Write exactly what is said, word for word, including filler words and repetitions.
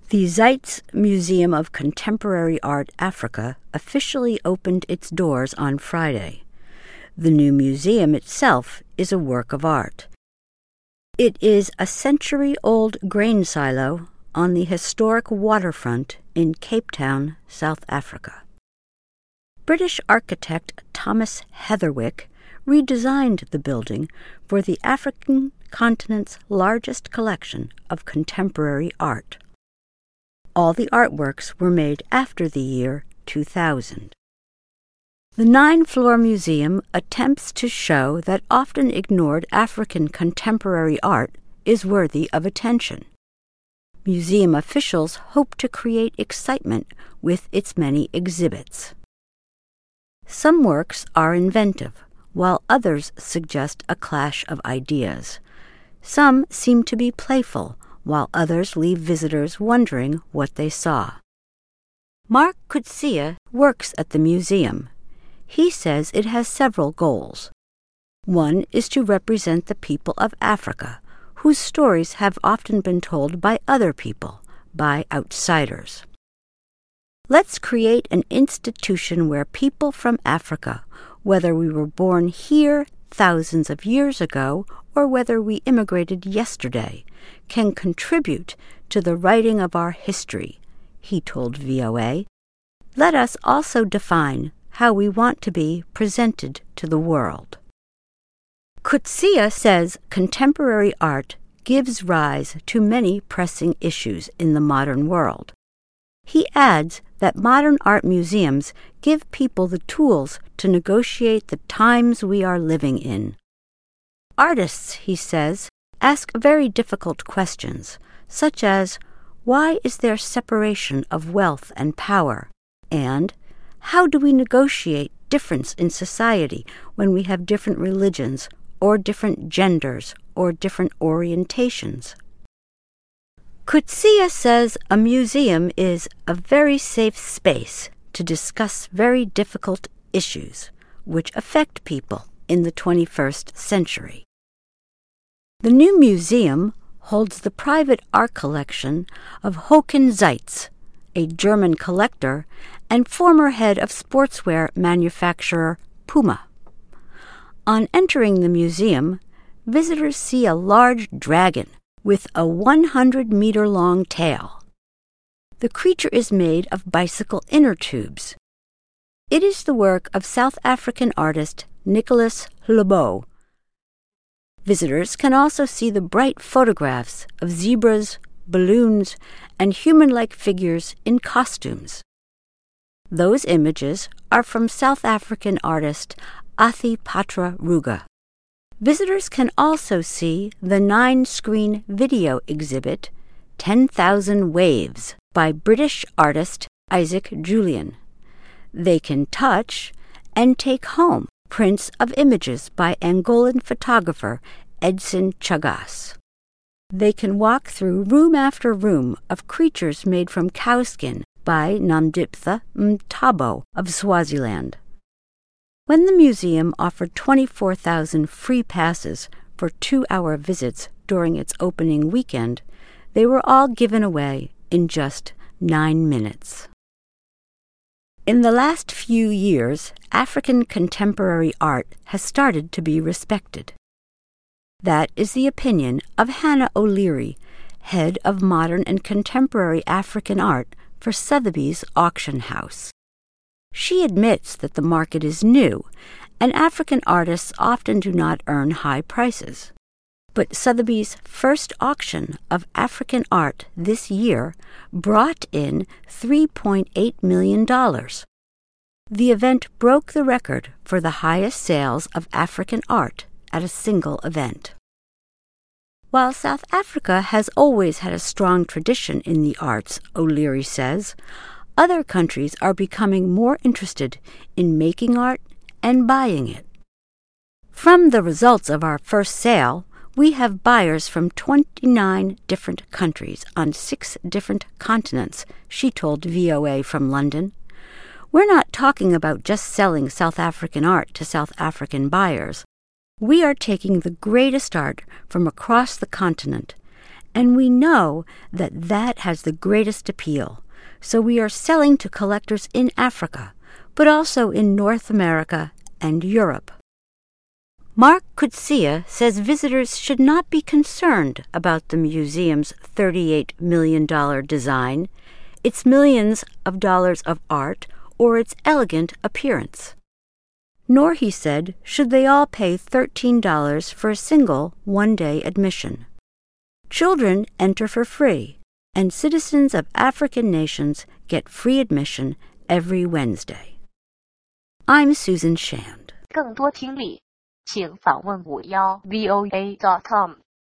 The Zeitz Museum of Contemporary Art Africa officially opened its doors on Friday. The new museum itself is a work of art. It is a century-old grain silo on the historic waterfront in Cape Town, South Africa. British architect Thomas Heatherwick redesigned the building for the African continent's largest collection of contemporary art. All the artworks were made after the year two thousand. The nine-floor museum attempts to show that often ignored African contemporary art is worthy of attention. Museum officials hope to create excitement with its many exhibits. Some works are inventive, while others suggest a clash of ideas. Some seem to be playful, while others leave visitors wondering what they saw. Mark Kutsia works at the museum. He says it has several goals. One is to represent the people of Africa, whose stories have often been told by other people, by outsiders. Let's create an institution where people from Africa, whether we were born here thousands of years ago or whether we immigrated yesterday, can contribute to the writing of our history, he told V O A. Let us also define how we want to be presented to the world. Kutsia says contemporary art gives rise to many pressing issues in the modern world. He adds that modern art museums give people the tools to negotiate the times we are living in. Artists, he says, ask very difficult questions, such as, why is there separation of wealth and power? And, how do we negotiate difference in society when we have different religions, or different genders, or different orientations? Kutsia says a museum is a very safe space to discuss very difficult issues which affect people in the twenty-first century. The new museum holds the private art collection of Håkan Zeitz, a German collector and former head of sportswear manufacturer Puma. On entering the museum, visitors see a large dragon with a one hundred meter long tail. The creature is made of bicycle inner tubes. It is the work of South African artist Nicholas Lebow. Visitors can also see the bright photographs of zebras, balloons, and human-like figures in costumes. Those images are from South African artist Athipatra Ruga. Visitors can also see the nine-screen video exhibit ten thousand Waves by British artist Isaac Julian. They can touch and take home prints of images by Angolan photographer Edson Chagas. They can walk through room after room of creatures made from cowskin by Namdiptha Mthabo of Swaziland. When the museum offered twenty-four thousand free passes for two-hour visits during its opening weekend, they were all given away in just nine minutes. In the last few years, African contemporary art has started to be respected. That is the opinion of Hannah O'Leary, head of modern and contemporary African art for Sotheby's Auction House. She admits that the market is new, and African artists often do not earn high prices. But Sotheby's first auction of African art this year brought in three point eight million dollars. The event broke the record for the highest sales of African art at a single event. While South Africa has always had a strong tradition in the arts, O'Leary says, other countries are becoming more interested in making art and buying it. From the results of our first sale, we have buyers from twenty-nine different countries on six different continents, she told V O A from London. We're not talking about just selling South African art to South African buyers. We are taking the greatest art from across the continent And we know that that has the greatest appeal, so we are selling to collectors in Africa, but also in North America and Europe. Mark Coetzee says visitors should not be concerned about the museum's thirty-eight million dollars design, its millions of dollars of art, or its elegant appearance. Nor, he said, should they all pay thirteen dollars for a single one-day admission. Children enter for free, and citizens of African nations get free admission every Wednesday. I'm Susan Shand. 更多听力，请访问五幺 V O A dot com。